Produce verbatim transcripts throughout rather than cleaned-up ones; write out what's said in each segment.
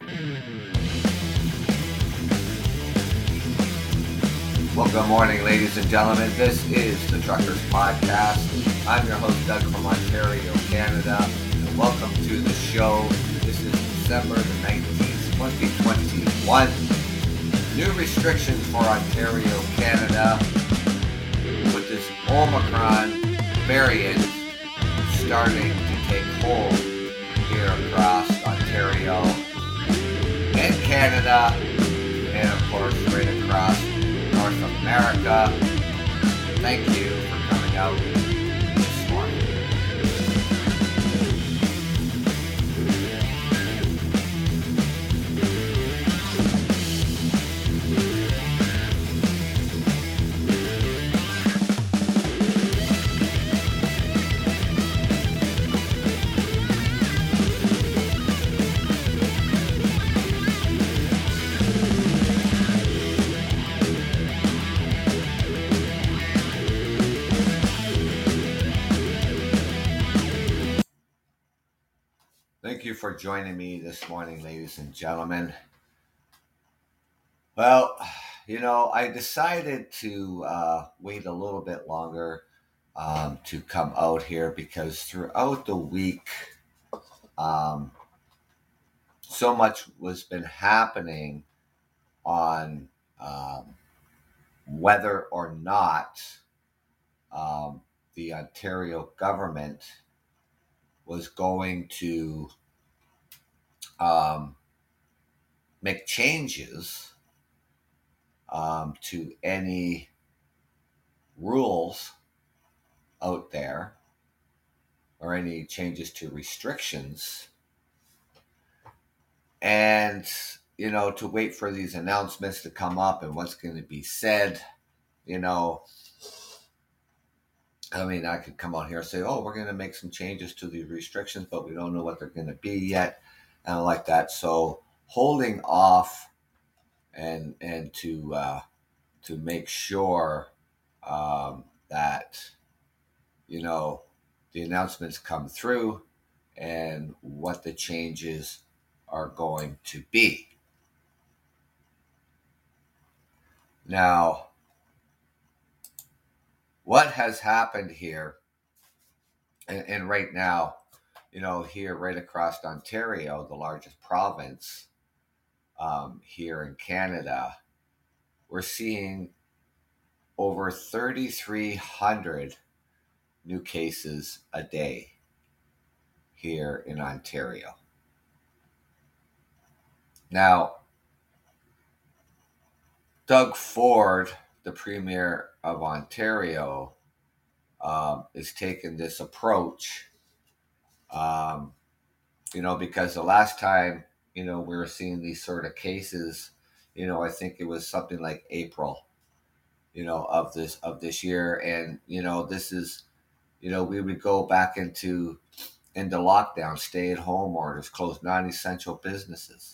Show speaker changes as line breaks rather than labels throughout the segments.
Well, good morning, ladies and gentlemen. This is the Truckers Podcast. I'm your host, Doug from Ontario, Canada, and welcome to the show. This is December the nineteenth, twenty twenty-one. New restrictions for Ontario, Canada, with this Omicron variant starting to take hold here across Ontario and Canada, and of course right across North America. Thank you for coming out this morning. Thank you for joining me this morning, ladies and gentlemen. Well, you know, I decided to uh, wait a little bit longer um, to come out here because throughout the week, um, so much was been happening on um, whether or not um, the Ontario government was going to um, make changes um, to any rules out there or any changes to restrictions, and you know, to wait for these announcements to come up and what's going to be said. You know, I mean, I could come out here and say, oh, we're going to make some changes to the restrictions, but we don't know what they're going to be yet, and like that. So holding off and and to uh, to make sure um, that you know the announcements come through and what the changes are going to be. Now, what has happened here, and, and right now, you know, here right across Ontario, the largest province um, here in Canada, we're seeing over thirty-three hundred new cases a day here in Ontario. Now, Doug Ford, the Premier of Ontario, um, is taking this approach, um, you know, because the last time, you know, we were seeing these sort of cases, you know, I think it was something like April, you know, of this of this year, and you know, this is, you know, we would go back into into lockdown, stay at home orders, close non-essential businesses.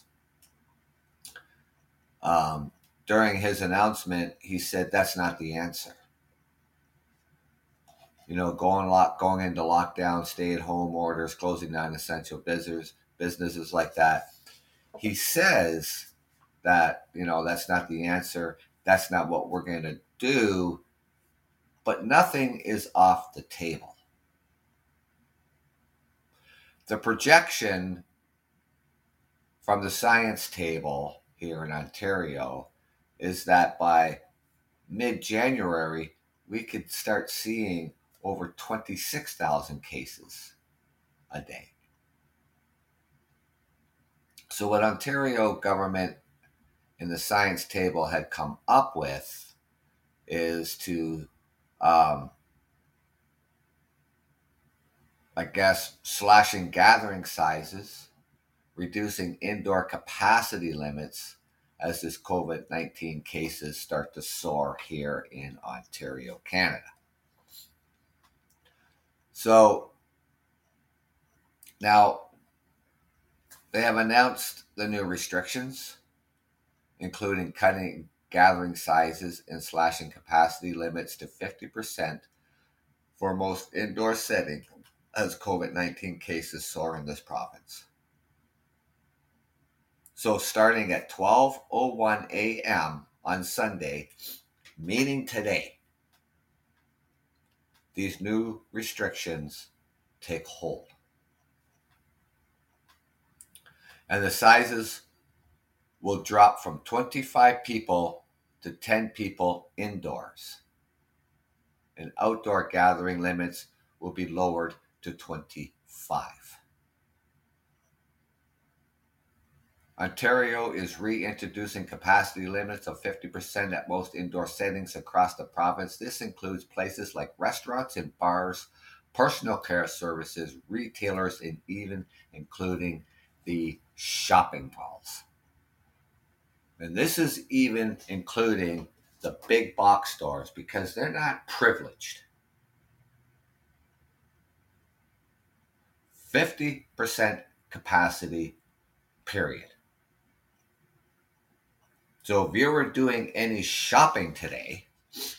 Um, during his announcement, he said that's not the answer. You know, going lock, going into lockdown, stay-at-home orders, closing non-essential business, businesses like that. He says that, you know, that's not the answer. That's not what we're going to do. But nothing is off the table. The projection from the science table here in Ontario is that by mid-January, we could start seeing over twenty-six thousand cases a day. So what Ontario government in the science table had come up with is to, um, I guess, slashing gathering sizes, reducing indoor capacity limits as this COVID nineteen cases start to soar here in Ontario, Canada. So now they have announced the new restrictions, including cutting gathering sizes and slashing capacity limits to fifty percent for most indoor settings as COVID nineteen cases soar in this province. So starting at twelve oh one a.m. on Sunday, meaning today, these new restrictions take hold. And the sizes will drop from twenty-five people to ten people indoors. And outdoor gathering limits will be lowered to twenty-five. Ontario is reintroducing capacity limits of fifty percent at most indoor settings across the province. This includes places like restaurants and bars, personal care services, retailers, and even including the shopping malls. And this is even including the big box stores because they're not privileged. fifty percent capacity, period. So if you were doing any shopping today,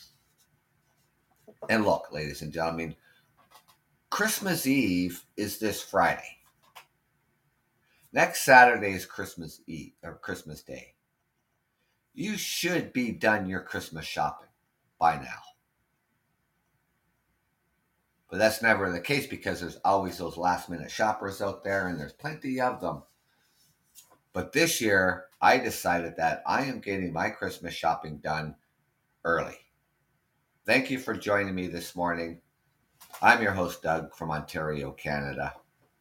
and look, ladies and gentlemen, Christmas Eve is this Friday. Next Saturday is Christmas Eve or Christmas Day. You should be done your Christmas shopping by now. But that's never the case because there's always those last minute shoppers out there and there's plenty of them. But this year, I decided that I am getting my Christmas shopping done early. Thank you for joining me this morning. I'm your host, Doug, from Ontario, Canada.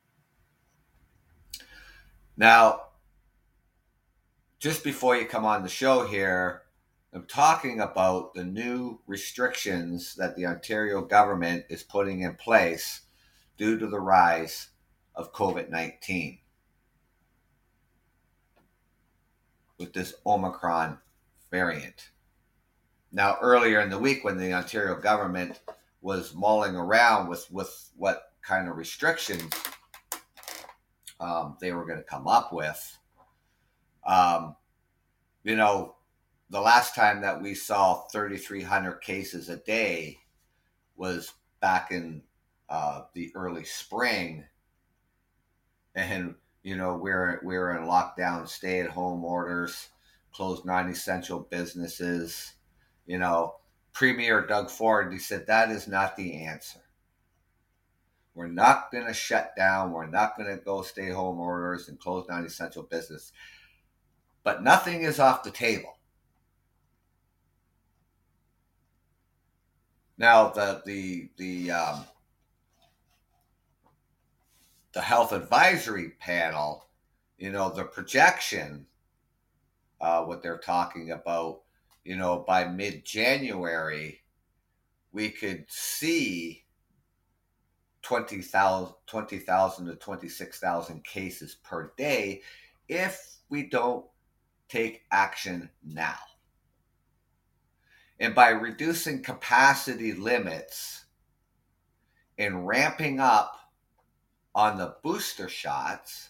Now, just before you come on the show here, I'm talking about the new restrictions that the Ontario government is putting in place due to the rise of covid nineteen with this Omicron variant. Now, earlier in the week when the Ontario government was mulling around with, with what kind of restrictions um, they were going to come up with, um, you know, the last time that we saw thirty-three hundred cases a day was back in uh, the early spring. And, you know, we're, we're in lockdown, stay-at-home orders, closed non-essential businesses. You know, Premier Doug Ford, he said, that is not the answer. We're not going to shut down. We're not going to go stay-home orders and close non-essential business. But nothing is off the table. Now, the the the um, the health advisory panel, you know, the projection, uh, what they're talking about, you know, by mid-January, we could see twenty thousand to twenty-six thousand cases per day if we don't take action now. And by reducing capacity limits and ramping up on the booster shots,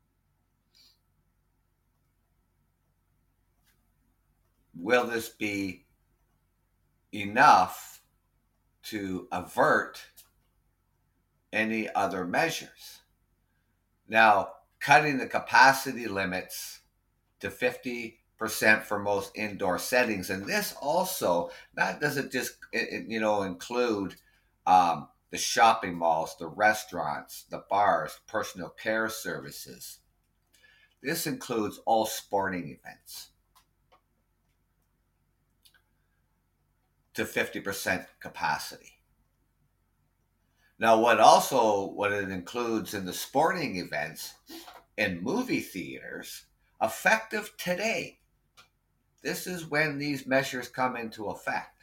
will this be enough to avert any other measures? Now, cutting the capacity limits to fifty percent for most indoor settings, and this also not doesn't just you know include um, the shopping malls, the restaurants, the bars, personal care services. This includes all sporting events to fifty percent capacity. Now, what also, what it includes in the sporting events and movie theaters, effective today. This is when these measures come into effect.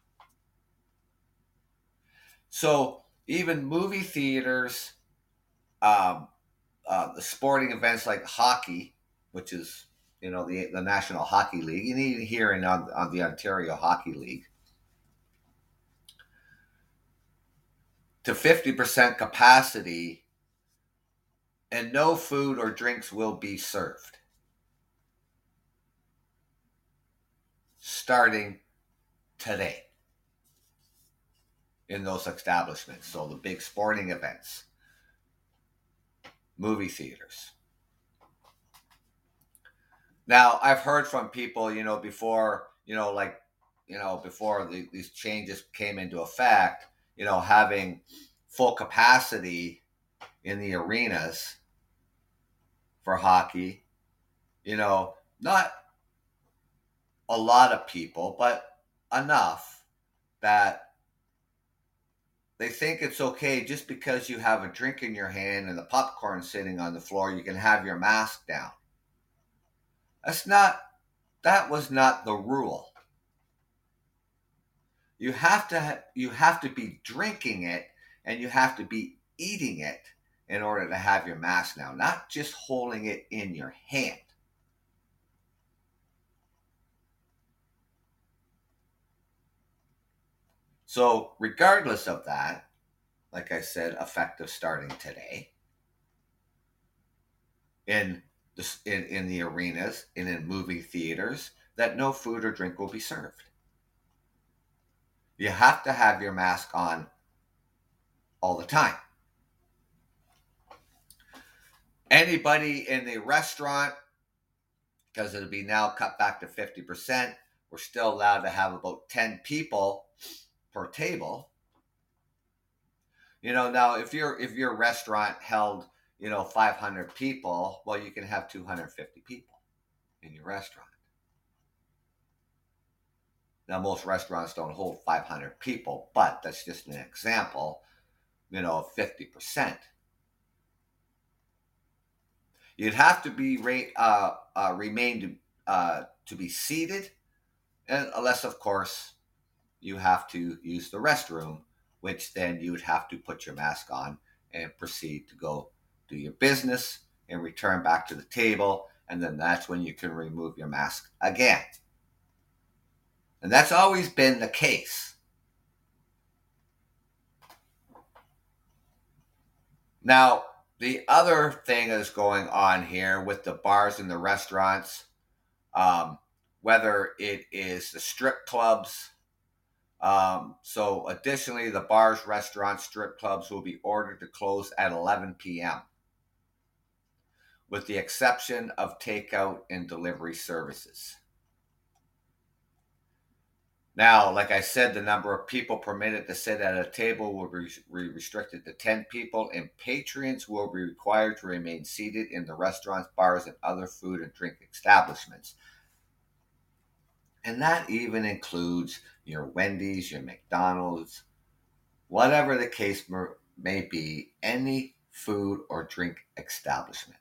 So even movie theaters, um, uh, the sporting events like hockey, which is, you know, the, the National Hockey League, and even here in, on, on the Ontario Hockey League, to fifty percent capacity, and no food or drinks will be served starting today in those establishments. So the big sporting events, movie theaters. Now, I've heard from people, you know, before, you know, like, you know, before the, these changes came into effect, you know, having full capacity in the arenas for hockey, you know, not a lot of people, but enough that they think it's okay just because you have a drink in your hand and the popcorn sitting on the floor, you can have your mask down. That's not, that was not the rule. You have to ha- you have to be drinking it and you have to be eating it in order to have your mask now, not just holding it in your hand. So, regardless of that, like I said, effective starting today in the in, in the arenas and in movie theaters, that no food or drink will be served. You have to have your mask on all the time. Anybody in the restaurant, because it'll be now cut back to fifty percent, we're still allowed to have about ten people per table. You know, now if your if your restaurant held, you know, five hundred people, well, you can have two hundred fifty people in your restaurant. Now, most restaurants don't hold five hundred people, but that's just an example, you know, of fifty percent. You'd have to be rate, uh, uh, remain to, uh, to be seated, and unless, of course, you have to use the restroom, which then you would have to put your mask on and proceed to go do your business and return back to the table. And then that's when you can remove your mask again. And that's always been the case. Now, the other thing that's going on here with the bars and the restaurants, um, whether it is the strip clubs, um, so additionally, the bars, restaurants, strip clubs will be ordered to close at eleven p.m., with the exception of takeout and delivery services. Now, like I said, the number of people permitted to sit at a table will be restricted to ten people, and patrons will be required to remain seated in the restaurants, bars, and other food and drink establishments. And that even includes your Wendy's, your McDonald's, whatever the case may be, any food or drink establishment.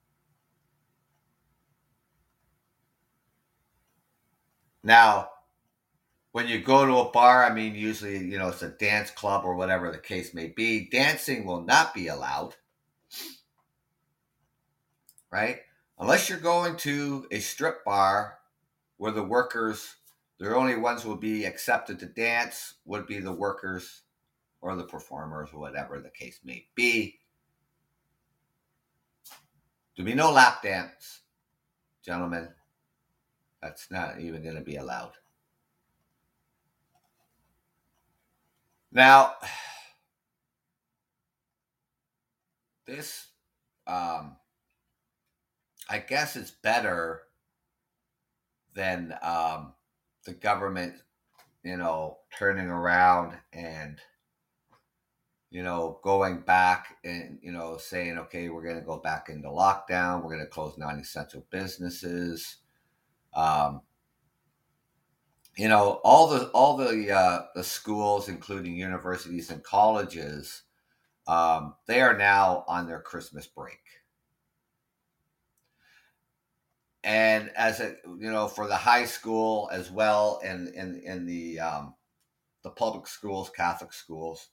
Now, when you go to a bar, I mean, usually, you know, it's a dance club or whatever the case may be, dancing will not be allowed, right? Unless you're going to a strip bar where the workers, the only ones who will be accepted to dance would be the workers or the performers or whatever the case may be. There'll be no lap dance, gentlemen. That's not even going to be allowed. Now, this, um, I guess it's better than um, the government, you know, turning around and, you know, going back and, you know, saying, okay, we're going to go back into lockdown. We're going to close non-essential businesses. Um, you know, all the all the uh, the schools, including universities and colleges, um, they are now on their Christmas break. And as a, you know, for the high school as well, and in in the um, the public schools, Catholic schools,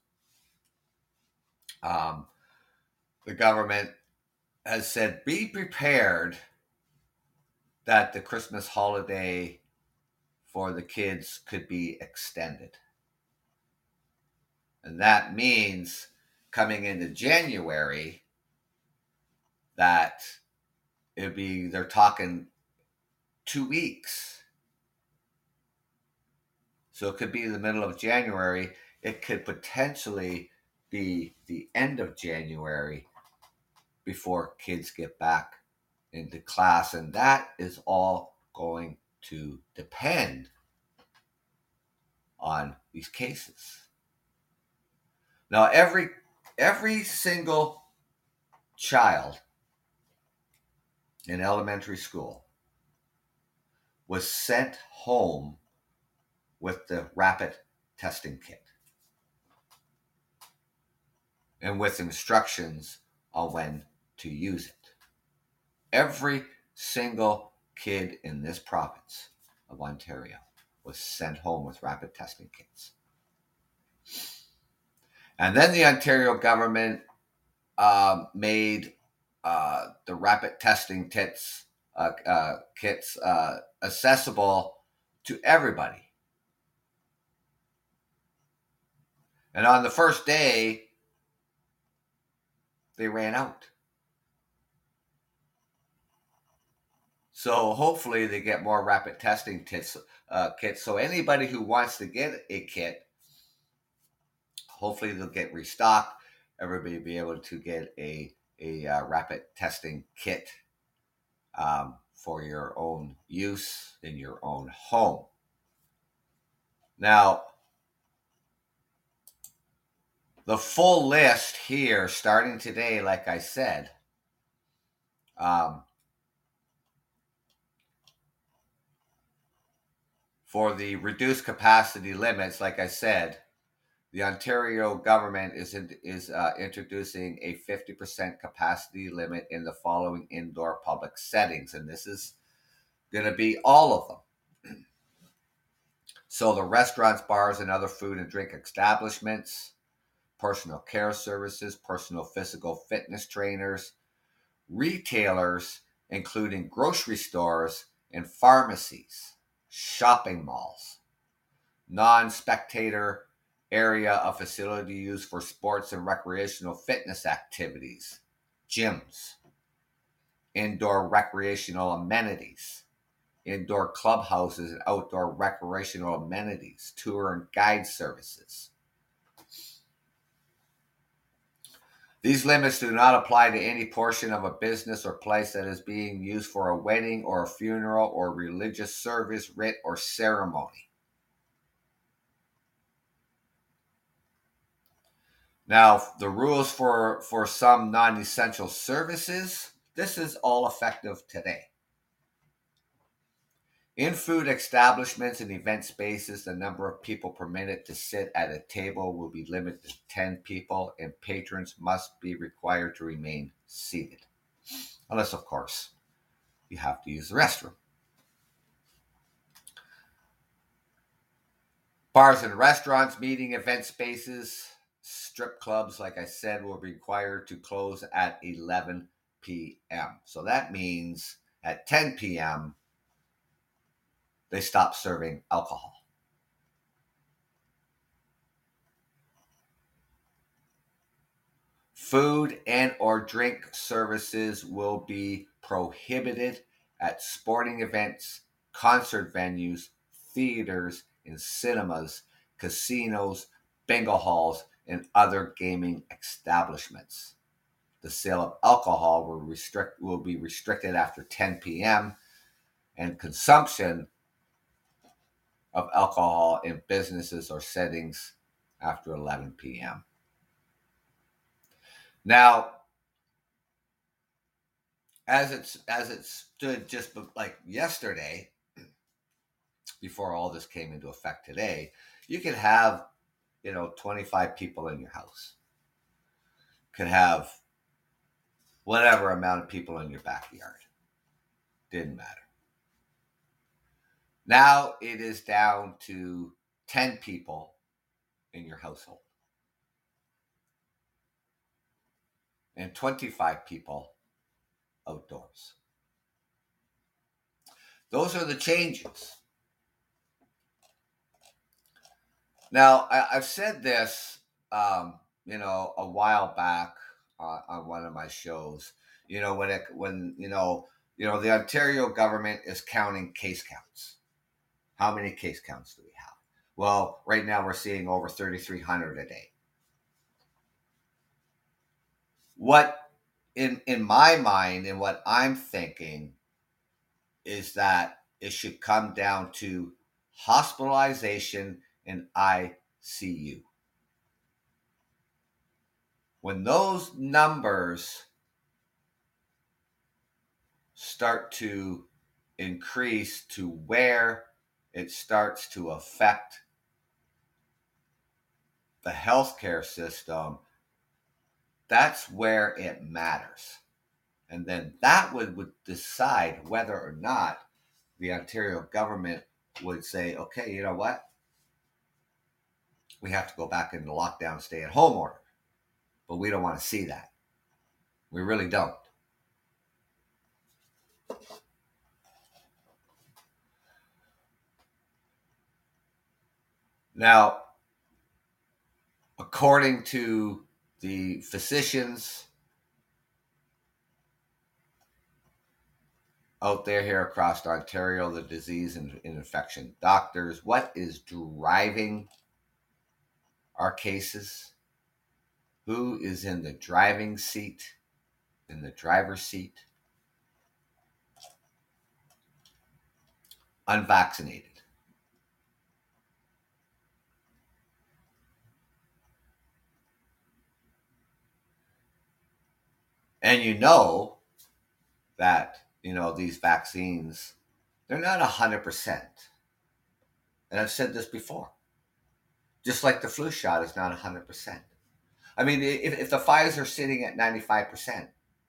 um, the government has said be prepared that the Christmas holiday for the kids could be extended, and that means coming into January that it'd be they're talking two weeks. So it could be the middle of January. It could potentially be the end of January before kids get back into class, and that is all going to depend on these cases. Now, every every single child in elementary school was sent home with the rapid testing kit and with instructions on when to use it. Every single kid in this province of Ontario was sent home with rapid testing kits. And then the Ontario government uh, made uh, the rapid testing kits, uh, uh, kits uh, accessible to everybody. And on the first day, they ran out. So hopefully they get more rapid testing kits. Uh, kits. So anybody who wants to get a kit, hopefully they'll get restocked. Everybody will be able to get a, a uh, rapid testing kit um, for your own use in your own home. Now, the full list here, starting today, like I said, um, for the reduced capacity limits, like I said, the Ontario government is in, is uh, introducing a fifty percent capacity limit in the following indoor public settings, and this is going to be all of them. So the restaurants, bars, and other food and drink establishments, personal care services, personal physical fitness trainers, retailers, including grocery stores and pharmacies, shopping malls, non-spectator area of facility used for sports and recreational fitness activities, gyms, indoor recreational amenities, indoor clubhouses and outdoor recreational amenities, tour and guide services. These limits do not apply to any portion of a business or place that is being used for a wedding or a funeral or religious service, rite, or ceremony. Now, the rules for, for some non-essential services, this is all effective today. In food establishments and event spaces, the number of people permitted to sit at a table will be limited to ten people, and patrons must be required to remain seated. Unless, of course, you have to use the restroom. Bars and restaurants, meeting event spaces, strip clubs, like I said, will be required to close at eleven p.m. So that means at ten p.m., they stop serving alcohol. Food and or drink services will be prohibited at sporting events, concert venues, theaters, and cinemas, casinos, bingo halls, and other gaming establishments. The sale of alcohol will restrict will be restricted after ten p.m. and consumption of alcohol in businesses or settings after eleven p.m. Now, as it's as it stood just like yesterday, before all this came into effect today, you could have, you know, twenty-five people in your house. Could have whatever amount of people in your backyard. Didn't matter. Now it is down to ten people in your household and twenty-five people outdoors. Those are the changes. Now, I, I've said this, um, you know, a while back uh, on one of my shows. You know, when it when you know you know the Ontario government is counting case counts. How many case counts do we have? Well, right now we're seeing over thirty-three hundred a day. What in in my mind and what I'm thinking is that it should come down to hospitalization and I C U. When those numbers start to increase to where it starts to affect the healthcare system, that's where it matters. And then that would, would decide whether or not the Ontario government would say, okay, you know what? We have to go back into lockdown, stay at home order. But we don't want to see that. We really don't. Now, according to the physicians out there here across Ontario, the disease and infection doctors, what is driving our cases? Who is in the driving seat, in the driver's seat? Unvaccinated. And you know that, you know, these vaccines, they're not one hundred percent. And I've said this before. Just like the flu shot is not one hundred percent. I mean, if, if the Pfizer sitting at ninety-five percent,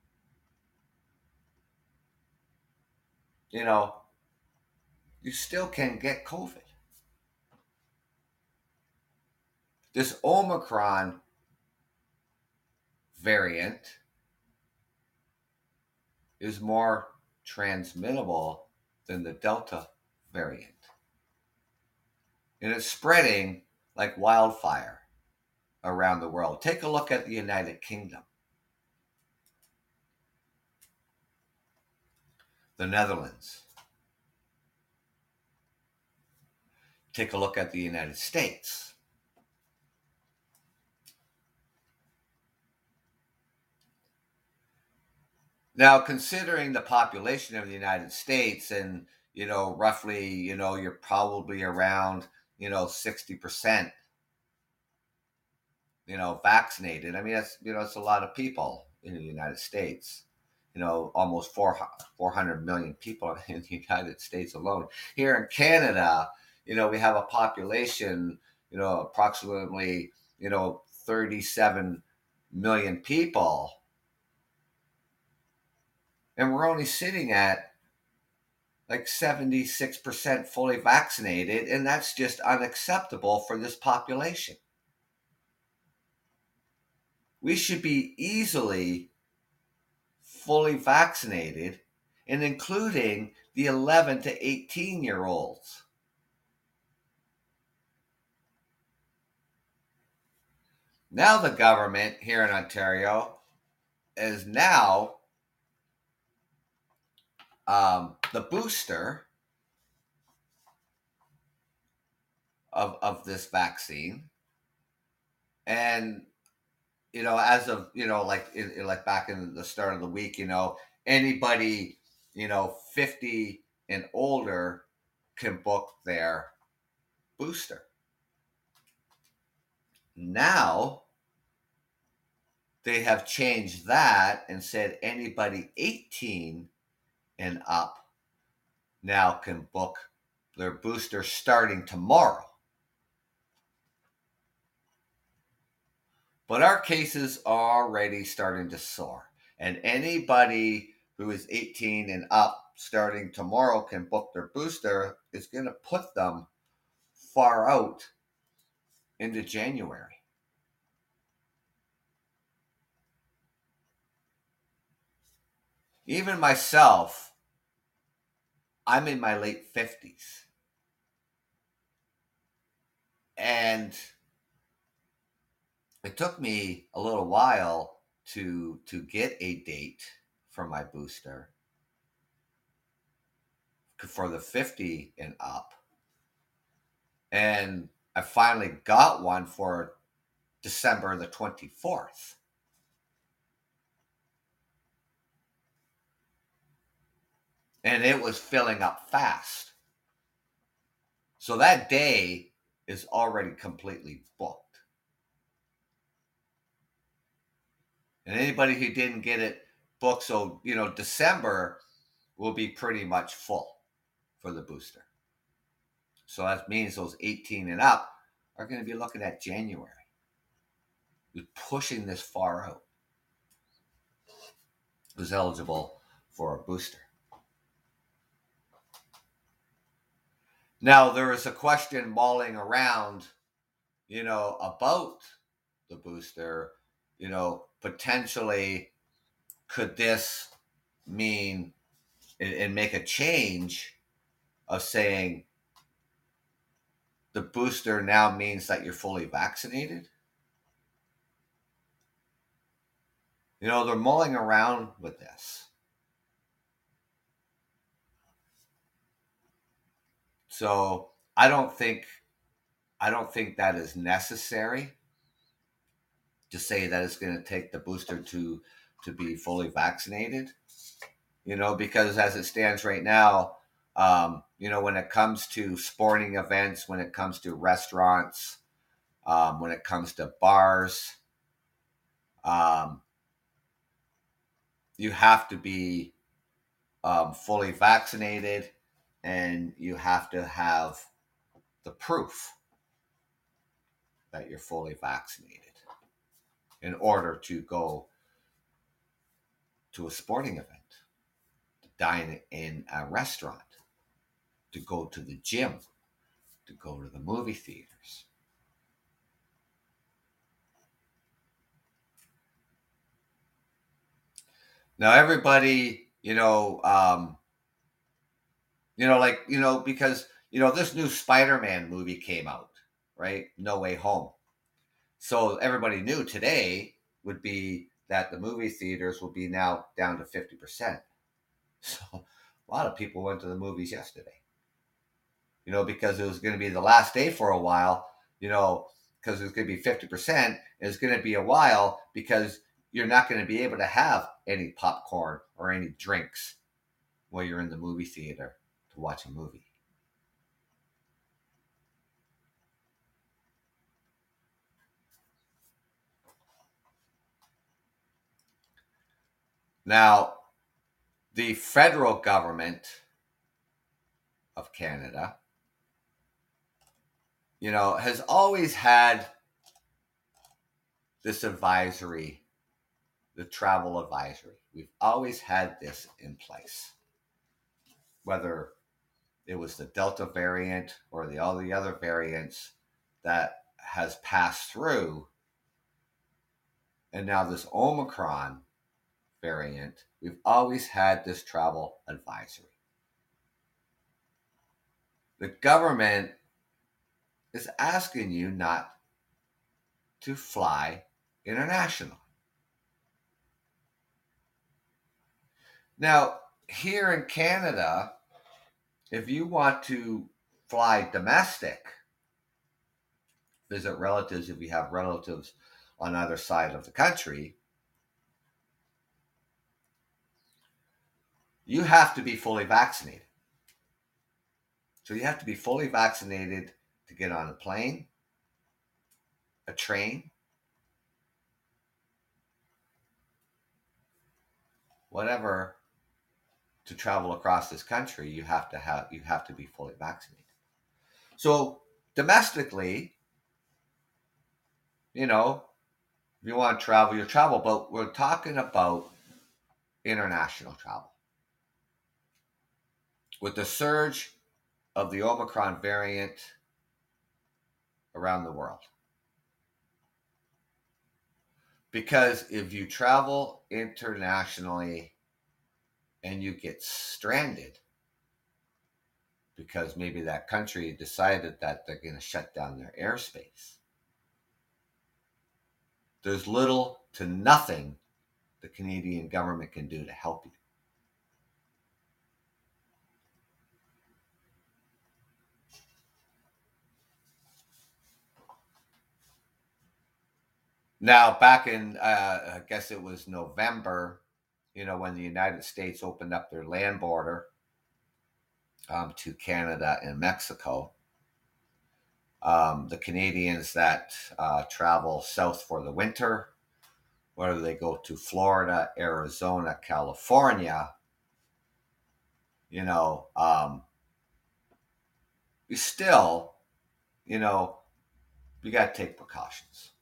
you know, you still can get COVID. This Omicron variant is more transmittable than the Delta variant. And it's spreading like wildfire around the world. Take a look at the United Kingdom, the Netherlands. Take a look at the United States. Now, considering the population of the United States and, you know, roughly, you know, you're probably around, you know, sixty percent, you know, vaccinated. I mean, that's, you know, it's a lot of people in the United States. You know, almost four hundred million people in the United States alone. Here in Canada, you know, we have a population, you know, approximately, you know, thirty-seven million people. And we're only sitting at like seventy-six percent fully vaccinated. And that's just unacceptable for this population. We should be easily fully vaccinated, and including the eleven to eighteen year olds. Now the government here in Ontario is now um, the booster of, of this vaccine. And, you know, as of, you know, like, in, in like back in the start of the week, you know, anybody, you know, fifty and older can book their booster. Now they have changed that and said anybody eighteen and up now can book their booster starting tomorrow. But our cases are already starting to soar. And anybody who is eighteen and up starting tomorrow can book their booster is going to put them far out into January. Even myself, I'm in my late fifties. And it took me a little while to to get a date for my booster for the fifty and up. And I finally got one for December the twenty-fourth. and it was filling up fast. So that day is already completely booked. And anybody who didn't get it booked, so, you know, December will be pretty much full for the booster. So that means those eighteen and up are going to be looking at January. We're pushing this far out. Who's eligible for a booster. Now, there is a question mulling around, you know, about the booster. You know, potentially, could this mean and, and make a change of saying the booster now means that you're fully vaccinated? You know, they're mulling around with this. So I don't think I don't think that is necessary to say that it's going to take the booster to to be fully vaccinated. You know, because as it stands right now, um, you know, when it comes to sporting events, when it comes to restaurants, um, when it comes to bars, um, you have to be um, fully vaccinated, and you have to have the proof that you're fully vaccinated in order to go to a sporting event, to dine in a restaurant, to go to the gym, to go to the movie theaters. Now, everybody, you know, um, you know, like, you know, because, you know, this new Spider-Man movie came out, right? No Way Home. So everybody knew today would be that the movie theaters will be now down to fifty percent. So a lot of people went to the movies yesterday, you know, because it was going to be the last day for a while, you know, because it's going to be fifty percent. And it's going to be a while because you're not going to be able to have any popcorn or any drinks while you're in the movie theater to watch a movie. Now, the federal government of Canada, you know, has always had this advisory, the travel advisory. We've always had this in place, whether it was the Delta variant or the all the other variants that has passed through, and now this Omicron variant. We've always had this travel advisory. The government is asking you not to fly international. Now, here in Canada, if you want to fly domestic, visit relatives, if you have relatives on either side of the country, you have to be fully vaccinated. So you have to be fully vaccinated to get on a plane, a train, whatever, to travel across this country. You have to have you have to be fully vaccinated. So domestically, you know, if you want to travel, you travel, but we're talking about international travel. With the surge of the Omicron variant around the world. Because if you travel internationally and you get stranded because maybe that country decided that they're going to shut down their airspace, there's little to nothing the Canadian government can do to help you. Now, back in, uh, I guess it was November, you know, when the United States opened up their land border um, to Canada and Mexico. Um, the Canadians that uh, travel south for the winter, whether they go to Florida, Arizona, California, you know, um, you still, you know, you got to take precautions.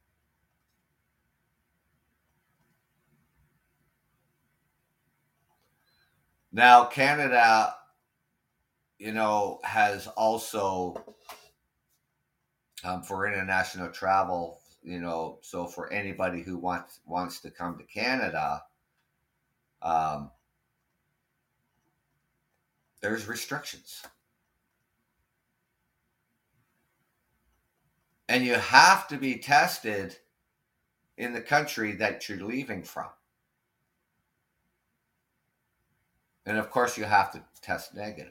Now, Canada, you know, has also, um, for international travel, you know, so for anybody who wants wants to come to Canada, um, there's restrictions. And you have to be tested in the country that you're leaving from. And of course, you have to test negative.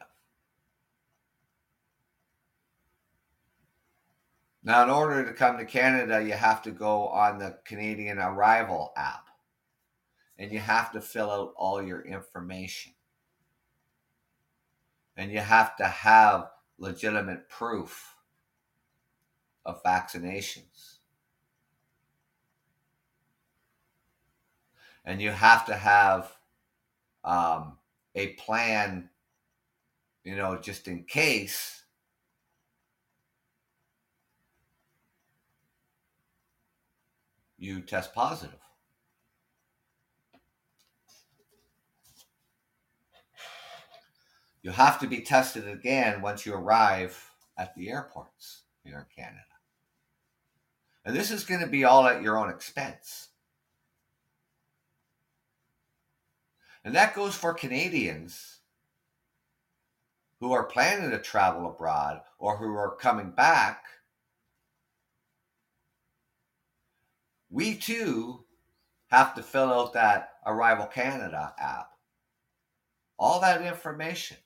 Now, in order to come to Canada, you have to go on the Canadian Arrival app and you have to fill out all your information. And you have to have legitimate proof of vaccinations. And you have to have um, a plan, you know, just in case you test positive. You have to be tested again once you arrive at the airports here in Canada. And this is going to be all at your own expense. And that goes for Canadians who are planning to travel abroad or who are coming back. We too have to fill out that Arrival Canada app. All that information.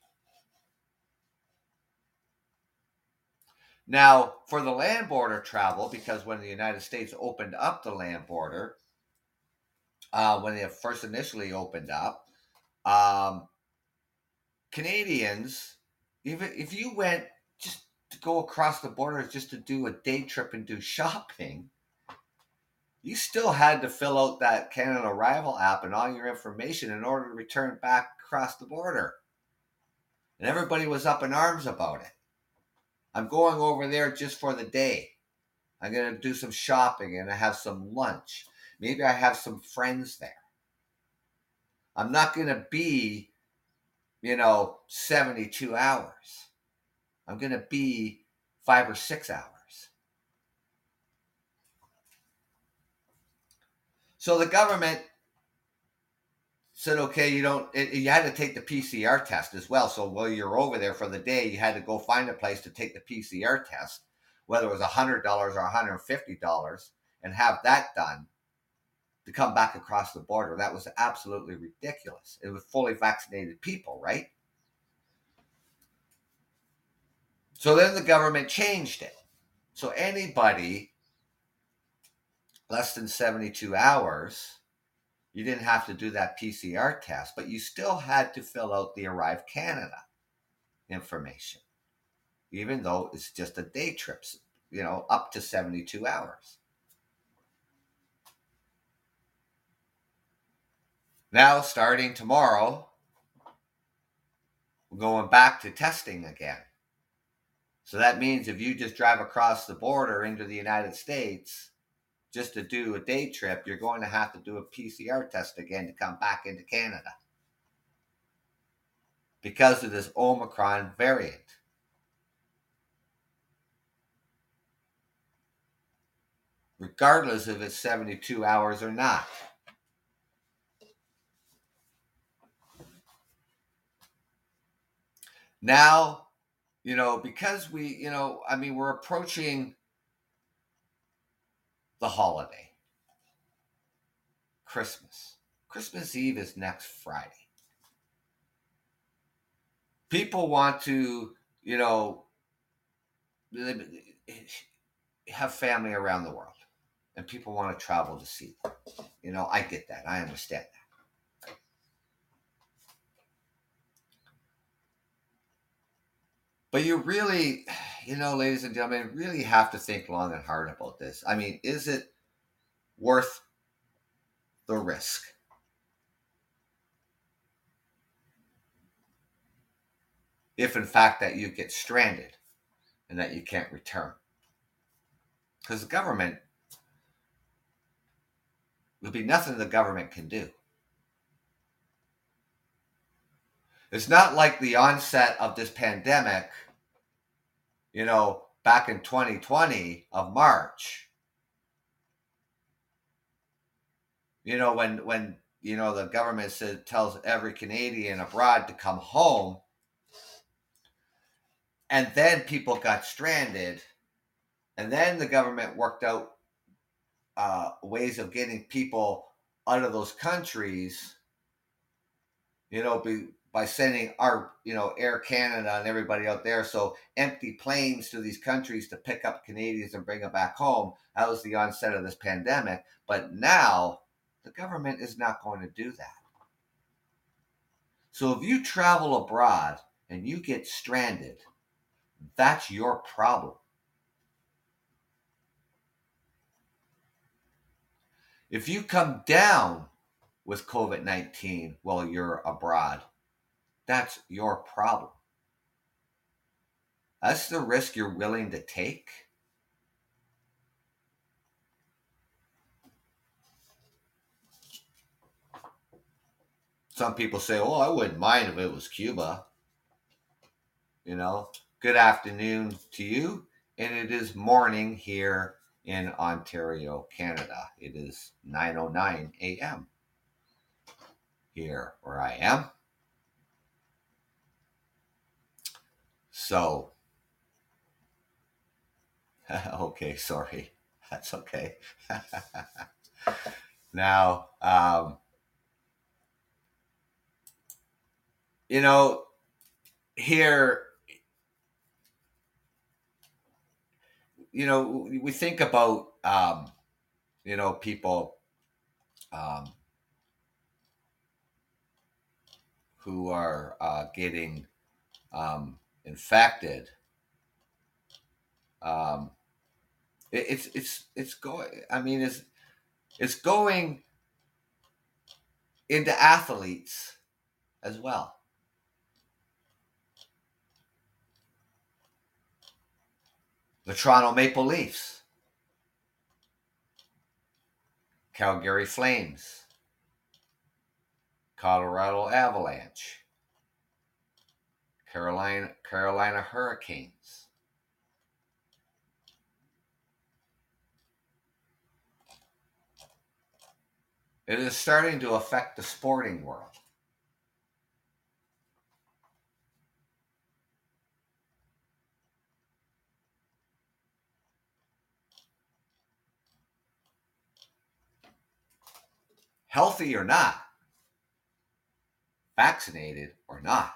Now, for the land border travel, because when the United States opened up the land border, uh, when they first initially opened up, um, Canadians, even if you went just to go across the border just to do a day trip and do shopping, you still had to fill out that Canada Arrival app and all your information in order to return back across the border. And everybody was up in arms about it. I'm going over there just for the day. I'm going to do some shopping and I have some lunch. Maybe I have some friends there. I'm not going to be, you know, seventy-two hours. I'm going to be five or six hours. So the government said, okay, you don't, it, you had to take the P C R test as well. So while you're over there for the day, you had to go find a place to take the P C R test, whether it was one hundred dollars or one hundred fifty dollars, and have that done to come back across the border. That was absolutely ridiculous. It was fully vaccinated people, right? So then the government changed it. So anybody less than seventy-two hours, you didn't have to do that P C R test, but you still had to fill out the Arrive Canada information, even though it's just a day trip, you know, up to seventy-two hours. Now, starting tomorrow, we're going back to testing again. So that means if you just drive across the border into the United States just to do a day trip, you're going to have to do a P C R test again to come back into Canada because of this Omicron variant. Regardless if it's seventy-two hours or not. Now, you know, because we, you know, I mean, we're approaching the holiday, Christmas. Christmas Eve is next Friday. People want to, you know, have family around the world, and people want to travel to see them. You know, I get that. I understand that. But you really, you know, ladies and gentlemen, really have to think long and hard about this. I mean, is it worth the risk? If in fact that you get stranded and that you can't return. Because the government, there'll be nothing the government can do. It's not like the onset of this pandemic, you know, back in twenty twenty of March, you know, when, when, you know, the government said, tells every Canadian abroad to come home, and then people got stranded, and then the government worked out uh, ways of getting people out of those countries, you know, be, by sending our, you know, Air Canada and everybody out there. So empty planes to these countries to pick up Canadians and bring them back home. That was the onset of this pandemic. But now the government is not going to do that. So if you travel abroad and you get stranded, that's your problem. If you come down with COVID nineteen while you're abroad, that's your problem. That's the risk you're willing to take. Some people say, oh, I wouldn't mind if it was Cuba. You know, good afternoon to you. And it is morning here in Ontario, Canada. It is nine oh nine a.m. here where I am. So, okay, sorry. That's okay. Now, um, you know, here, you know, we think about, um, you know, people um, who are uh, getting um, infected. Um, it, it's it's it's going. I mean, it's it's going into athletes as well. The Toronto Maple Leafs, Calgary Flames, Colorado Avalanche, Carolina Carolina Hurricanes. It is starting to affect the sporting world. Healthy or not, vaccinated or not.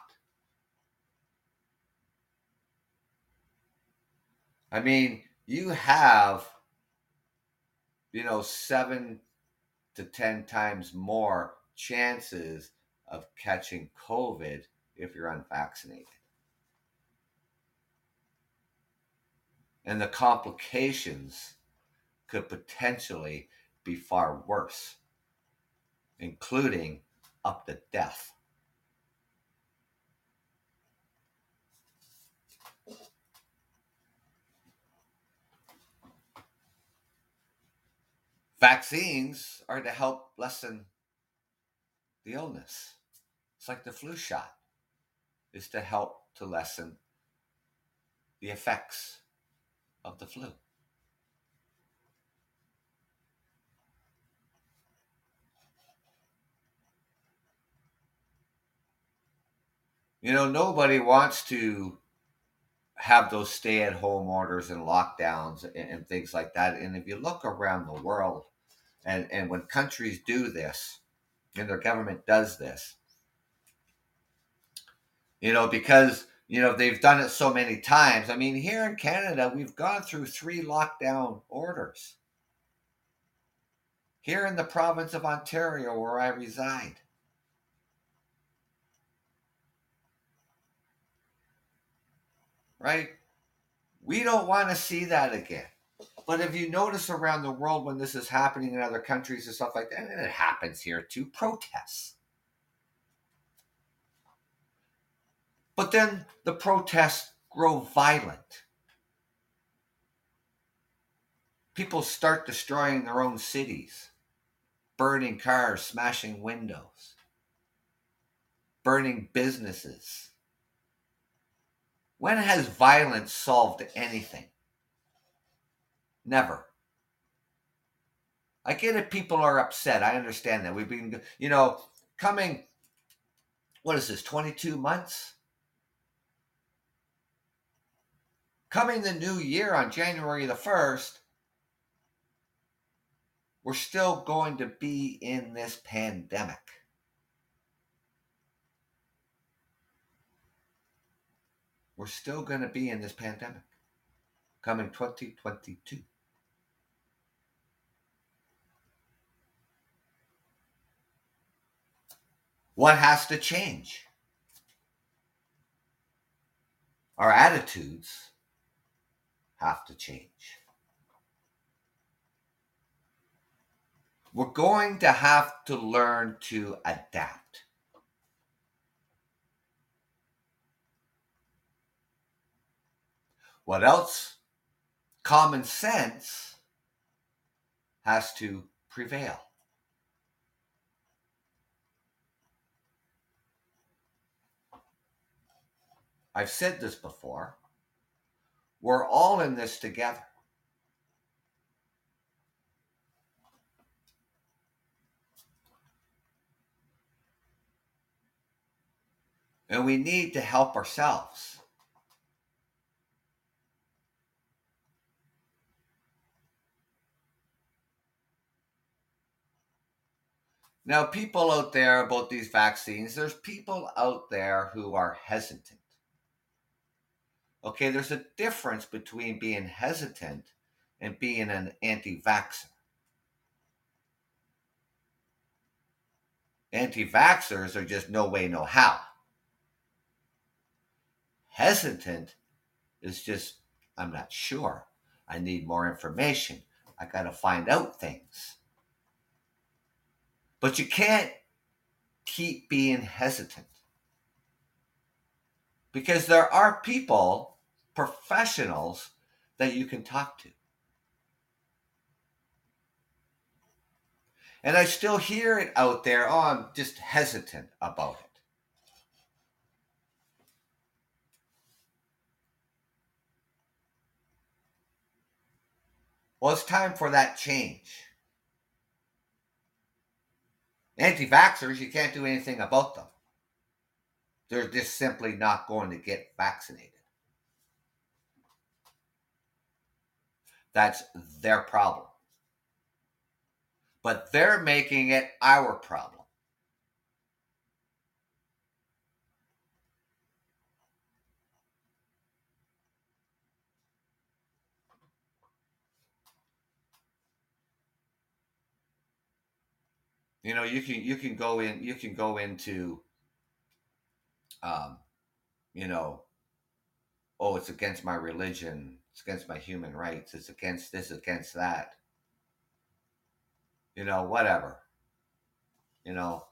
I mean, you have, you know, seven to ten times more chances of catching COVID if you're unvaccinated. And the complications could potentially be far worse, including up to death. Vaccines are to help lessen the illness. It's like the flu shot is to help to lessen the effects of the flu. You know, nobody wants to have those stay-at-home orders and lockdowns and, and things like that. And if you look around the world, and, and when countries do this, and their government does this, you know, because, you know, they've done it so many times. I mean, here in Canada, we've gone through three lockdown orders. Here in the province of Ontario, where I reside. right? We don't want to see that again. But if you notice around the world when this is happening in other countries and stuff like that, and it happens here too, protests. But then the protests grow violent. People start destroying their own cities, burning cars, smashing windows, burning businesses. When has violence solved anything? Never. I get it, people are upset. I understand that. We've been, you know, coming, what is this, twenty-two months? Coming the new year on January the first, we're still going to be in this pandemic. We're still going to be in this pandemic coming twenty twenty-two. What has to change? Our attitudes have to change. We're going to have to learn to adapt. What else? Common sense has to prevail. I've said this before. We're all in this together. And we need to help ourselves. Now, people out there about these vaccines, there's people out there who are hesitant. Okay, there's a difference between being hesitant and being an anti-vaxxer. Anti-vaxxers are just no way, no how. Hesitant is just, I'm not sure. I need more information. I got to find out things. But you can't keep being hesitant. Because there are people, professionals, that you can talk to. And I still hear it out there, oh, I'm just hesitant about it. Well, it's time for that change. Anti-vaxxers, you can't do anything about them. They're just simply not going to get vaccinated. That's their problem. But they're making it our problem. You know, you can you can go in you can go into um, you know, oh, it's against my religion, it's against my human rights, it's against this, against that. You know, whatever. You know,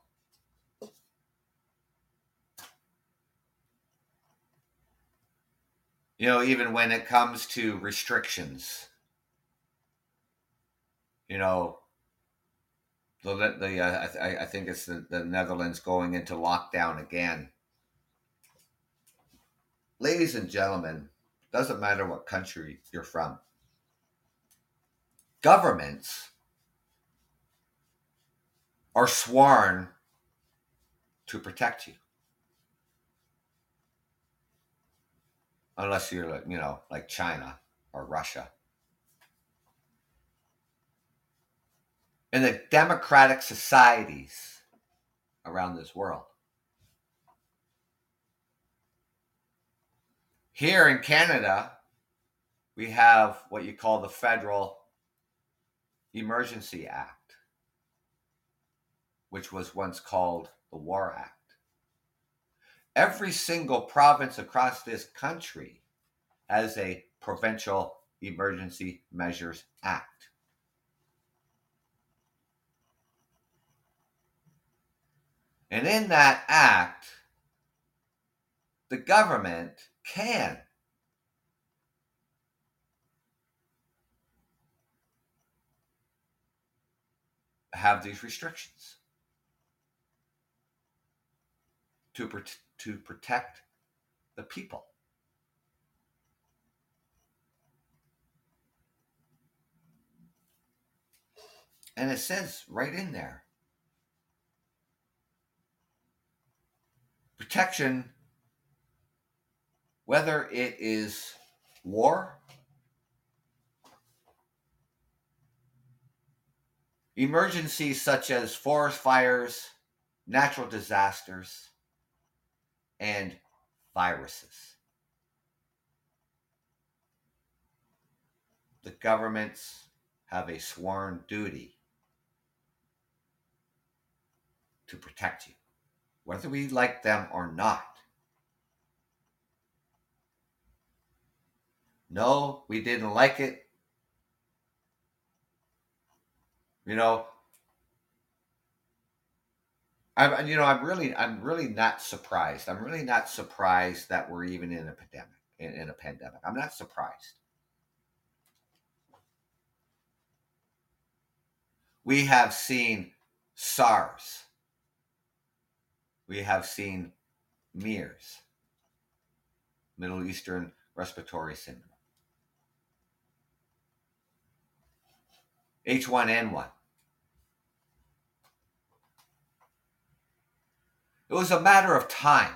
you know, even when it comes to restrictions, you know, the the uh, I, I think it's the, the Netherlands going into lockdown again. Ladies and gentlemen, doesn't matter what country you're from. Governments are sworn to protect you. Unless you're, you know, like China or Russia. In the democratic societies around this world. Here in Canada, we have what you call the Federal Emergency Act, which was once called the War Act. Every single province across this country as a Provincial Emergency Measures Act. And in that act, the government can have these restrictions to, to protect the people. And it says right in there, protection, whether it is war, emergencies such as forest fires, natural disasters, and viruses. The governments have a sworn duty to protect you, whether we like them or not. No, we didn't like it. You know, I'm, you know, I'm really, I'm really not surprised. I'm really not surprised that we're even in a pandemic. In, in a pandemic, I'm not surprised. We have seen SARS. We have seen MERS, Middle Eastern Respiratory Syndrome, H one N one. It was a matter of time.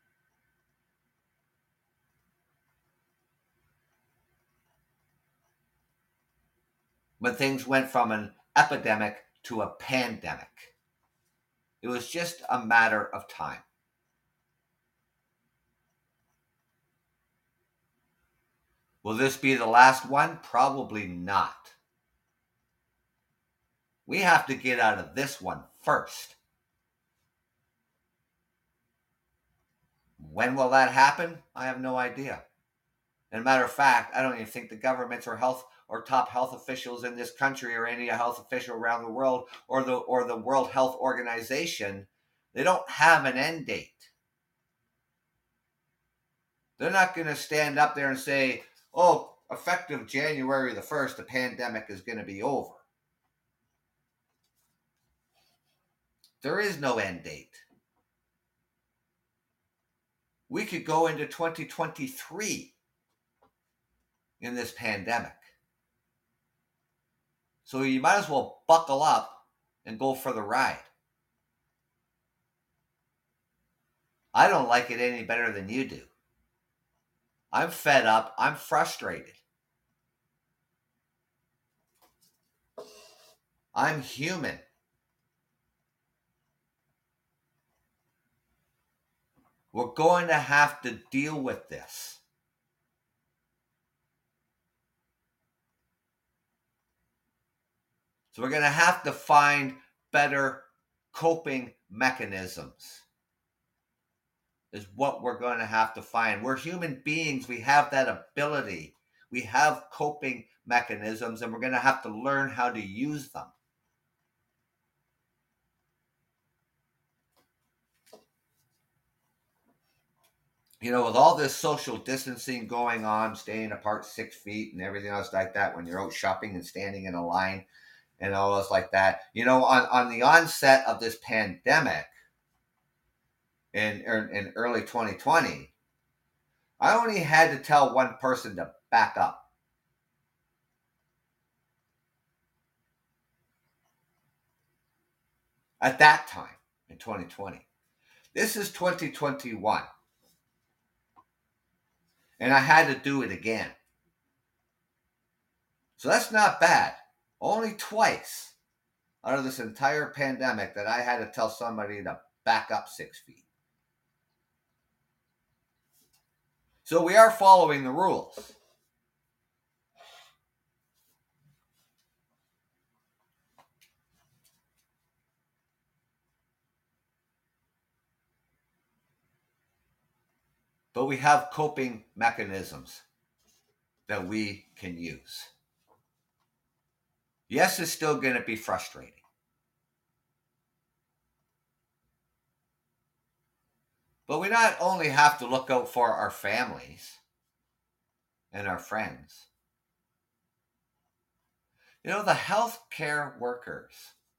When things went from an epidemic to a pandemic. It was just a matter of time. Will this be the last one? Probably not. We have to get out of this one first. When will that happen? I have no idea. As a matter of fact, I don't even think the governments or health or top health officials in this country or any health official around the world or the or the World Health Organization, they don't have an end date. They're not going to stand up there and say, oh, effective January the first, the pandemic is going to be over. There is no end date. We could go into twenty twenty-three in this pandemic. So you might as well buckle up and go for the ride. I don't like it any better than you do. I'm fed up. I'm frustrated. I'm human. We're going to have to deal with this. So we're going to have to find better coping mechanisms. Is what we're going to have to find. We're human beings. We have that ability. We have coping mechanisms, and we're going to have to learn how to use them. You know, with all this social distancing going on, staying apart six feet and everything else like that, when you're out shopping and standing in a line and all else like that, you know, on, on the onset of this pandemic in, in early twenty twenty, I only had to tell one person to back up. At that time, in twenty twenty. This is twenty twenty-one. And I had to do it again. So that's not bad. Only twice out of this entire pandemic that I had to tell somebody to back up six feet. So we are following the rules. But we have coping mechanisms. that we can use. Yes, it's still going to be frustrating. But we not only have to look out for our families and our friends. You know, the healthcare workers,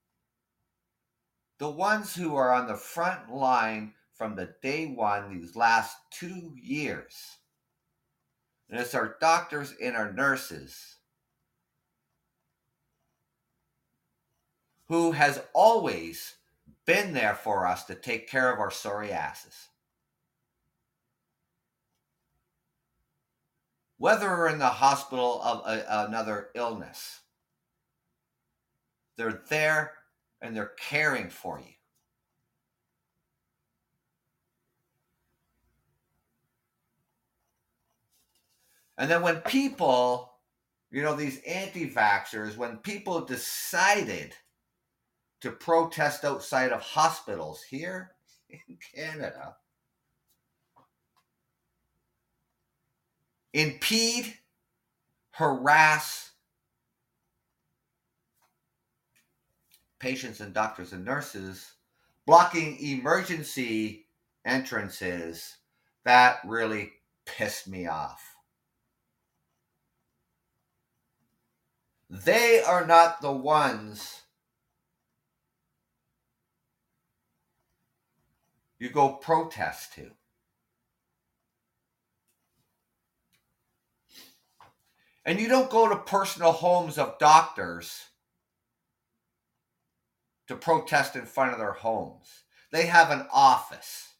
the ones who are on the front line from the day one these last two years, and it's our doctors and our nurses who has always been there for us to take care of our sorry asses. Whether we're in the hospital of a, another illness, they're there and they're caring for you. And then when people, you know, these anti-vaxxers, when people decided to protest outside of hospitals here in Canada, impede, harass patients and doctors and nurses, blocking emergency entrances, that really pissed me off. They are not the ones you go protest to. And you don't go to personal homes of doctors to protest in front of their homes. They have an office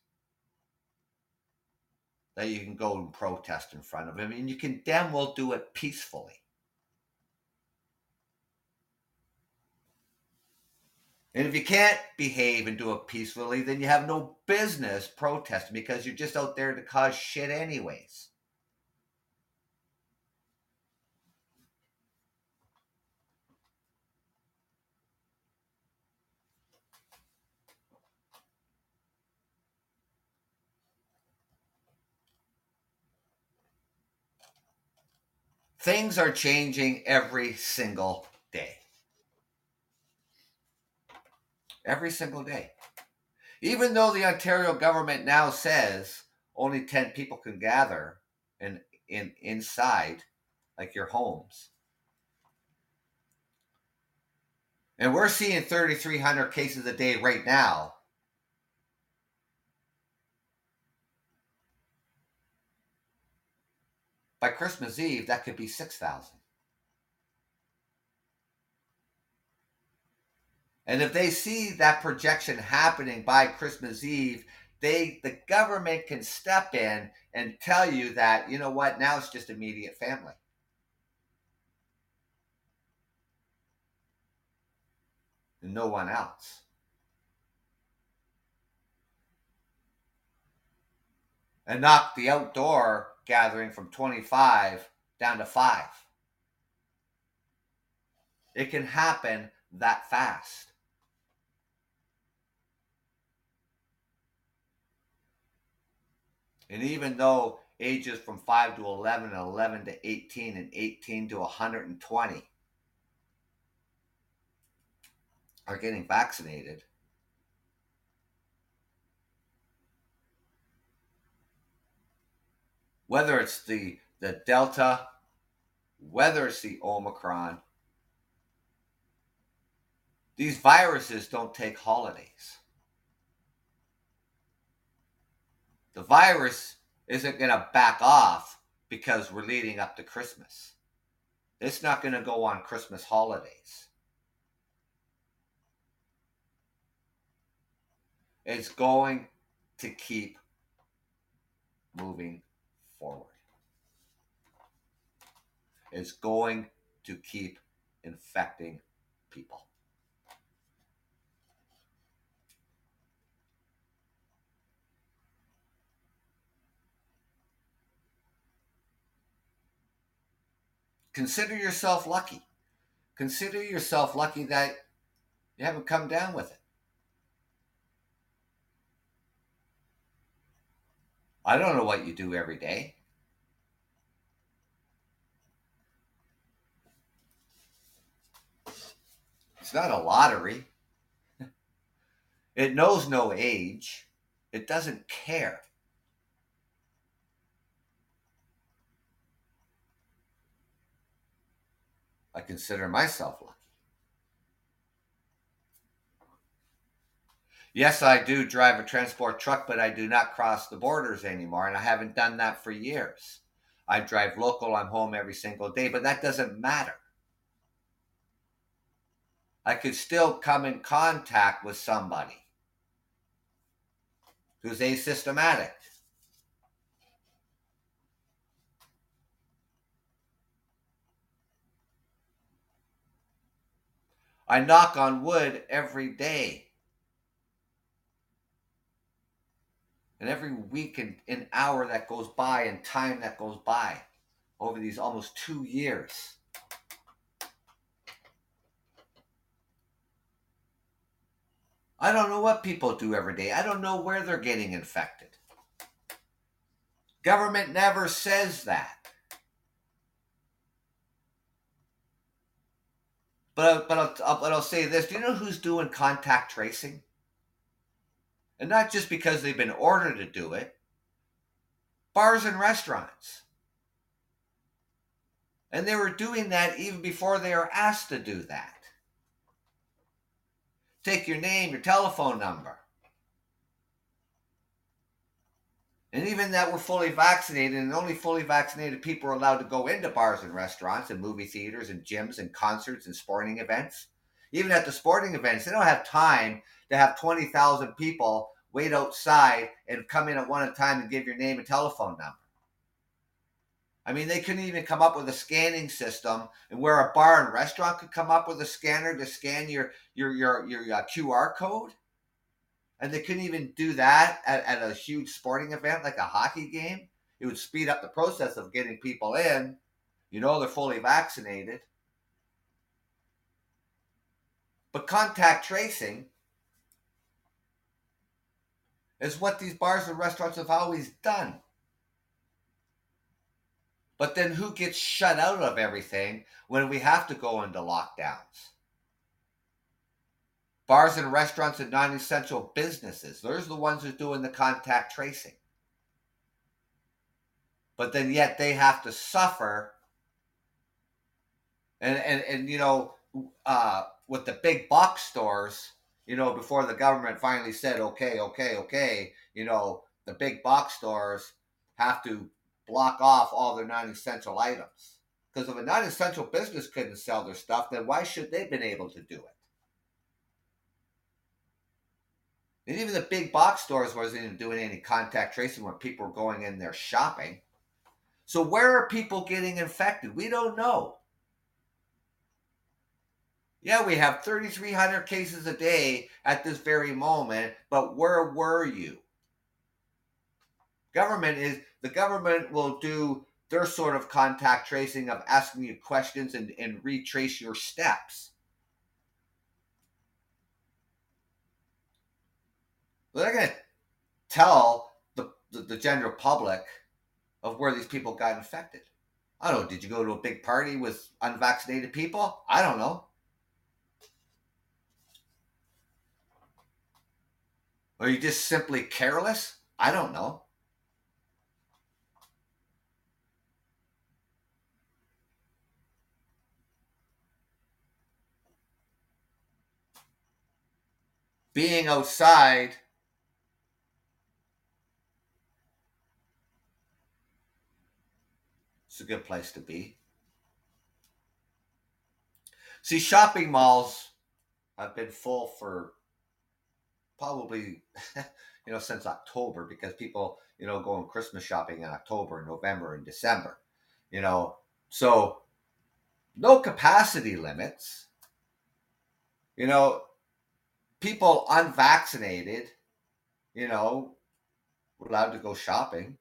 that you can go and protest in front of them, and you can damn well do it peacefully. And if you can't behave and do it peacefully, then you have no business protesting because you're just out there to cause shit anyways. Things are changing every single day. Every single day. Even though the Ontario government now says only ten people can gather in, in inside, like your homes. And we're seeing thirty-three hundred cases a day right now. By Christmas Eve, that could be six thousand. And if they see that projection happening by Christmas Eve, they the government can step in and tell you that, you know what, now it's just immediate family. And no one else. And knock the outdoor gathering from twenty-five down to five. It can happen that fast. And even though ages from five to eleven, and eleven to eighteen, and eighteen to one hundred twenty are getting vaccinated, whether it's the, the Delta, whether it's the Omicron, these viruses don't take holidays. The virus isn't going to back off because we're leading up to Christmas. It's not going to go on Christmas holidays. It's going to keep moving forward. It's going to keep infecting people. Consider yourself lucky. Consider yourself lucky that you haven't come down with it. I don't know what you do every day. It's not a lottery. It knows no age. It doesn't care. I consider myself lucky. Yes, I do drive a transport truck, but I do not cross the borders anymore, and I haven't done that for years. I drive local. I'm home every single day, but that doesn't matter. I could still come in contact with somebody who's asymptomatic. I knock on wood every day. And every week and an hour that goes by and time that goes by over these almost two years. I don't know what people do every day. I don't know where they're getting infected. Government never says that. But, but, I'll, but I'll say this. Do you know who's doing contact tracing? And not just because they've been ordered to do it. Bars and restaurants. And they were doing that even before they were asked to do that. Take your name, your telephone number. And even that we're fully vaccinated, and only fully vaccinated people are allowed to go into bars and restaurants and movie theaters and gyms and concerts and sporting events. Even at the sporting events, they don't have time to have twenty thousand people wait outside and come in at one time and give your name and telephone number. I mean, they couldn't even come up with a scanning system, and where a bar and restaurant could come up with a scanner to scan your your your, your uh, Q R code. And they couldn't even do that at, at a huge sporting event like a hockey game. It would speed up the process of getting people in. You know, they're fully vaccinated. But contact tracing is what these bars and restaurants have always done. But then who gets shut out of everything when we have to go into lockdowns? Bars and restaurants and non-essential businesses. Those are the ones who are doing the contact tracing. But then yet they have to suffer. And, and, and you know, uh, with the big box stores, you know, before the government finally said, okay, okay, okay, you know, the big box stores have to block off all their non-essential items. Because if a non-essential business couldn't sell their stuff, then why should they have been able to do it? And even the big box stores wasn't even doing any contact tracing when people were going in there shopping. So where are people getting infected? We don't know. Yeah, we have thirty-three hundred cases a day at this very moment, but where were you? Government is, the government will do their sort of contact tracing of asking you questions and, and retrace your steps. They're going to tell the, the, the general public of where these people got infected. I don't know. Did you go to a big party with unvaccinated people? I don't know. Or are you just simply careless? I don't know. Being outside is a good place to be. See, shopping malls have been full for probably, you know, since October, because people, you know, going Christmas shopping in October, November, and December, you know, so no capacity limits, you know, people unvaccinated, you know, were allowed to go shopping.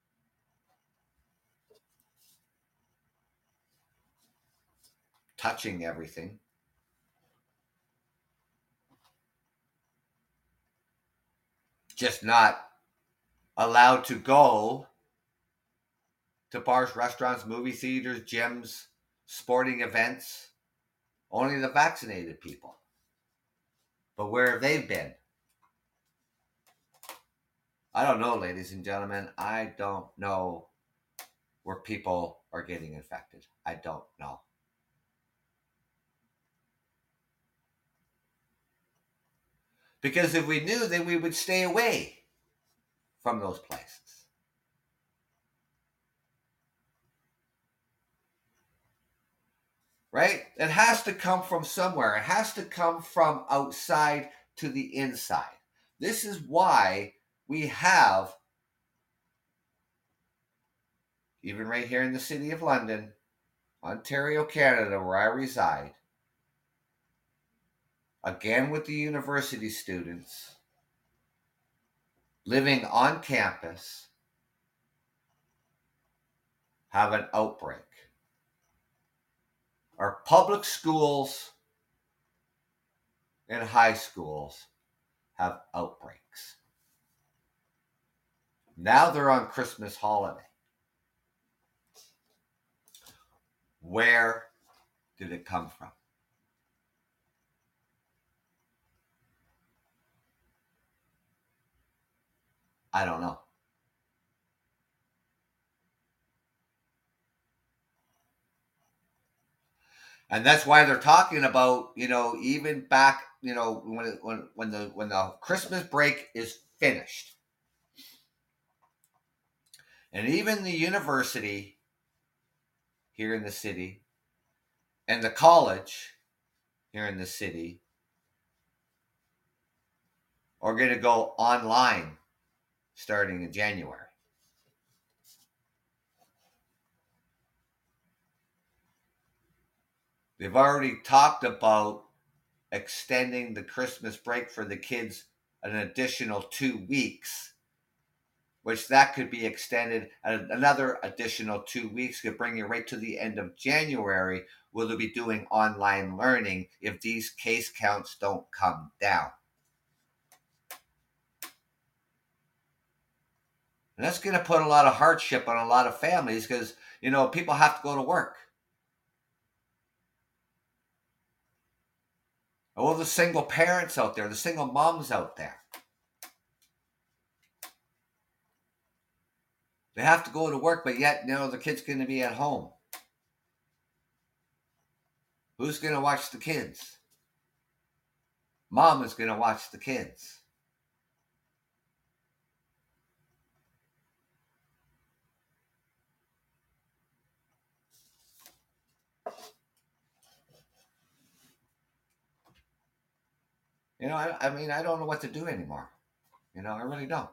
Touching everything. Just not allowed to go to bars, restaurants, movie theaters, gyms, sporting events. Only the vaccinated people. But where have they been? I don't know, ladies and gentlemen. I don't know where people are getting infected. I don't know. Because if we knew, then we would stay away from those places. Right? It has to come from somewhere. It has to come from outside to the inside. This is why we have, even right here in the city of London, Ontario, Canada, where I reside, again with the university students living on campus, have an outbreak. Our public schools and high schools have outbreaks. Now they're on Christmas holiday. Where did it come from? I don't know. And that's why they're talking about, you know, even back, you know, when it, when when the when the Christmas break is finished, and even the university here in the city and the college here in the city are going to go online starting in January. They've already talked about extending the Christmas break for the kids an additional two weeks, which that could be extended another additional two weeks, could bring you right to the end of January, where they'll be doing online learning if these case counts don't come down. And that's going to put a lot of hardship on a lot of families because, you know, people have to go to work. All the single parents out there, the single moms out there, they have to go to work, but yet, you know, the kid's going to be at home. Who's going to watch the kids? Mom is going to watch the kids. You know, I, I mean, I don't know what to do anymore. You know, I really don't.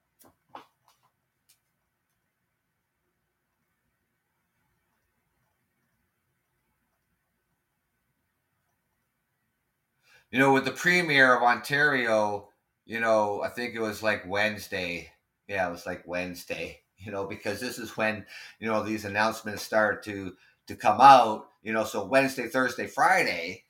You know, with the Premier of Ontario, you know, I think it was like Wednesday. Yeah, it was like Wednesday, you know, because this is when, you know, these announcements start to to come out, you know, so Wednesday, Thursday, Friday.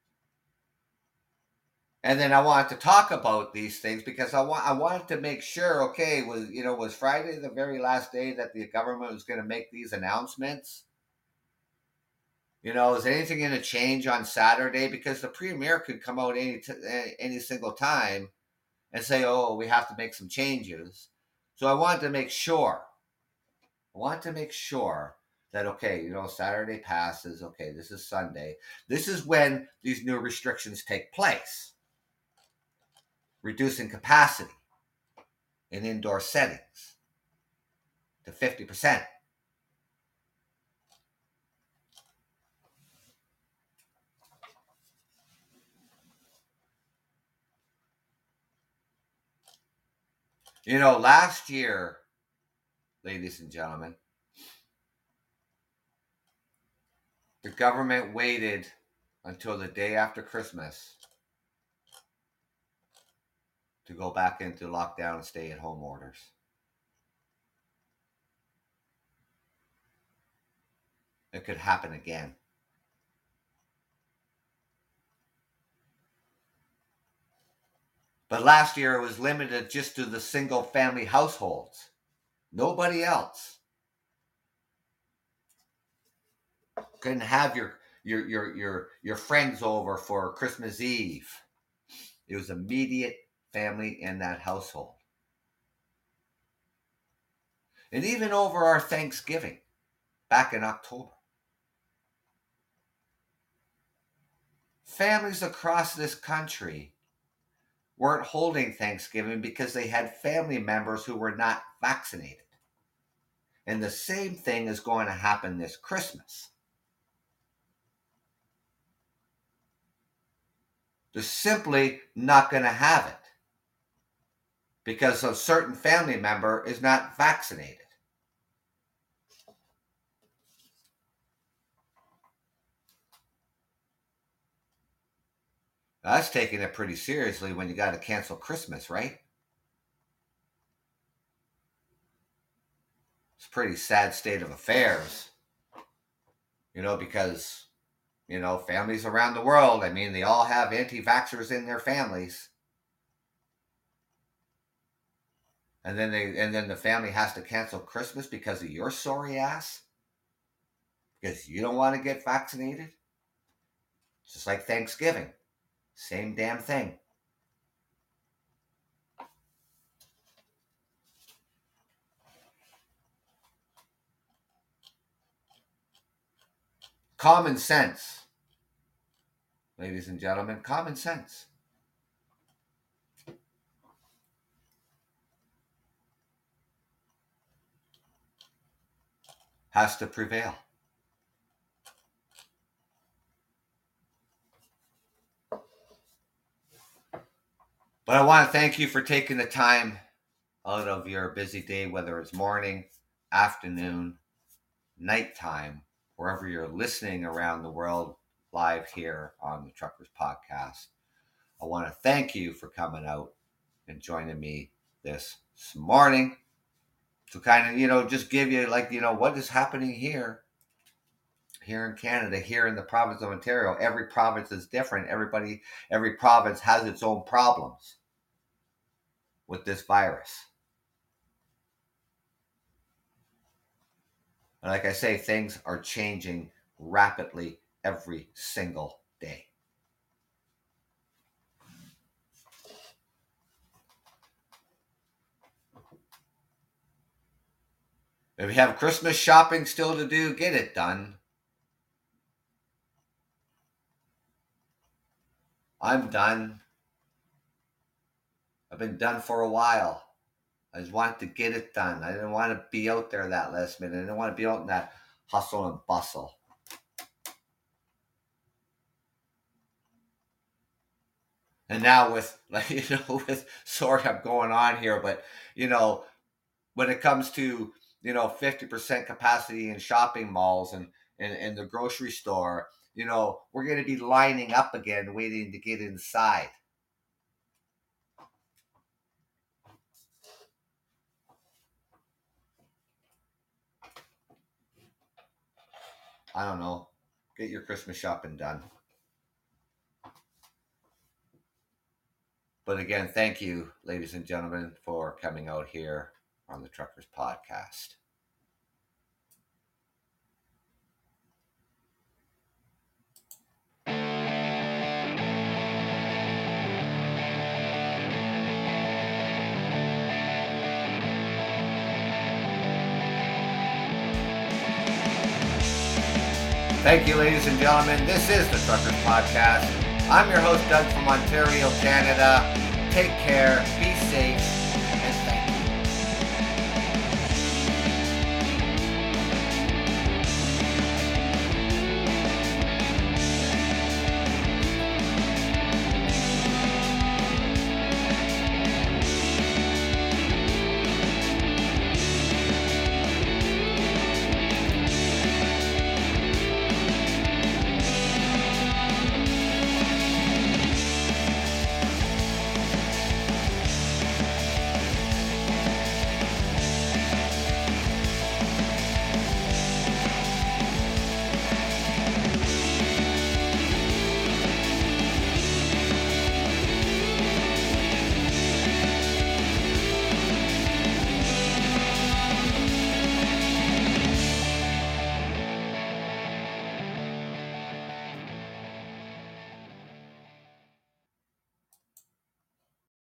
And then I wanted to talk about these things because I want I wanted to make sure, okay, was you know, was Friday the very last day that the government was going to make these announcements? You know, is anything going to change on Saturday? Because the Premier could come out any t- any single time and say, "Oh, we have to make some changes." So I wanted to make sure. I wanted to make sure that, okay, you know, Saturday passes. Okay, this is Sunday. This is when these new restrictions take place, reducing capacity in indoor settings to fifty percent. You know, last year, ladies and gentlemen, the government waited until the day after Christmas to go back into lockdown and stay at home orders. It could happen again. But last year it was limited just to the single family households. Nobody else. Couldn't have your your your your your friends over for Christmas Eve It was immediate family in that household. And even over our Thanksgiving back in October, families across this country weren't holding Thanksgiving because they had family members who were not vaccinated. And the same thing is going to happen this Christmas. They're simply not going to have it because a certain family member is not vaccinated. Now, that's taking it pretty seriously when you got to cancel Christmas, right? It's a pretty sad state of affairs, you know, because, you know, families around the world, I mean, they all have anti-vaxxers in their families. And then they, and then the family has to cancel Christmas because of your sorry ass? Because you don't want to get vaccinated? It's just like Thanksgiving. Same damn thing. Common sense. Ladies and gentlemen, common sense. Has to prevail. But I want to thank you for taking the time out of your busy day, whether it's morning, afternoon, nighttime, wherever you're listening around the world live here on the Truckers Podcast. I want to thank you for coming out and joining me this morning to kind of, you know, just give you like, you know, what is happening here, here in Canada, here in the province of Ontario. Every province is different. Everybody, every province has its own problems with this virus. And like I say, things are changing rapidly every single day. If you have Christmas shopping still to do, get it done. I'm done. I've been done for a while. I just wanted to get it done. I didn't want to be out there that last minute. I didn't want to be out in that hustle and bustle. And now with, like, you know, with sort of going on here, but, you know, when it comes to, you know, fifty percent capacity in shopping malls and, and, and the grocery store, you know, we're going to be lining up again, waiting to get inside. I don't know. Get your Christmas shopping done. But again, thank you, ladies and gentlemen, for coming out here on the Truckers Podcast. Thank you, ladies and gentlemen. This is the Truckers Podcast. I'm your host, Doug, from Ontario, Canada. Take care. Be safe.